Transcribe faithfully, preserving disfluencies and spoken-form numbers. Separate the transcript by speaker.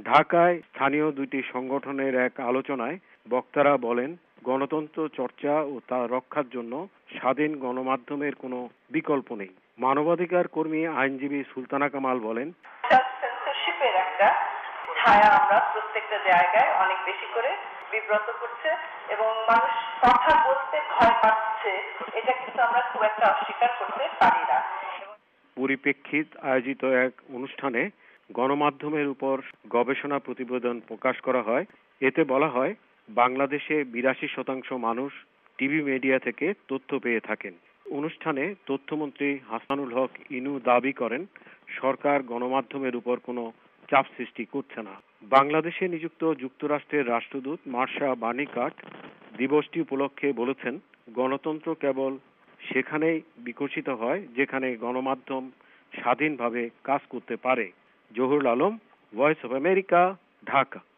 Speaker 1: ঢাকায় স্থানীয় দুটি সংগঠনের এক আলোচনায় বক্তারা বলেন, গণতন্ত্র চর্চা ও তা রক্ষার জন্য স্বাধীন গণমাধ্যমের কোনো বিকল্প নেই। মানবাধিকার কর্মী আইনজীবী সুলতানা কামাল বলেন,
Speaker 2: সেন্সরশিপের একটা ছায়া আমরা প্রত্যেকটা জায়গায় অনেক বেশি করে বিব্রত করছে এবং মানুষ কথা বলতে ভয় পাচ্ছে, এটা কিন্তু আমরা খুব একটা অস্বীকার করতে পারি না।
Speaker 1: পরিপ্রেক্ষিত আয়োজিত এক অনুষ্ঠানে গণমাধ্যমের উপর গবেষণা প্রতিবেদন প্রকাশ করা হয়। এতে বলা হয়, বাংলাদেশে বিরাশি শতাংশ মানুষ টিভি মিডিয়া থেকে তথ্য পেয়ে থাকেন। অনুষ্ঠানে তথ্যমন্ত্রী হাসানুল হক ইনু দাবি করেন, সরকার গণমাধ্যমের উপর কোনো চাপ সৃষ্টি করছে না। বাংলাদেশে নিযুক্ত যুক্তরাষ্ট্রের রাষ্ট্রদূত মার্শা বার্নিকাট দিবসটি উপলক্ষে বলেছেন, গণতন্ত্র কেবল সেখানেই বিকশিত হয় যেখানে গণমাধ্যম স্বাধীনভাবে কাজ করতে পারে। Zahurul Alam, Voice of America, Dhaka.